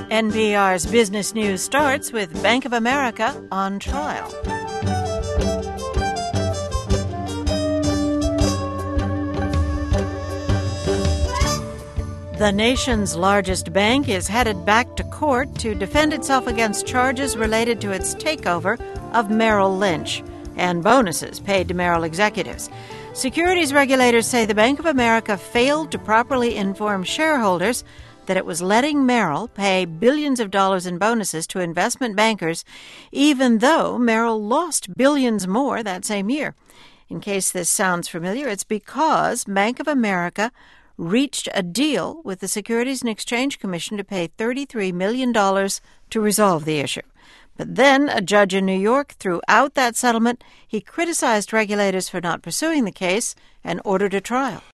NPR's Business News starts with Bank of America on trial. The nation's largest bank is headed back to court to defend itself against charges related to its takeover of Merrill Lynch and bonuses paid to Merrill executives. Securities regulators say the Bank of America failed to properly inform shareholders that it was letting Merrill pay billions of dollars in bonuses to investment bankers, even though Merrill lost billions more that same year. In case this sounds familiar, it's because Bank of America reached a deal with the Securities and Exchange Commission to pay $33 million to resolve the issue. But then a judge in New York threw out that settlement. He criticized regulators for not pursuing the case and ordered a trial.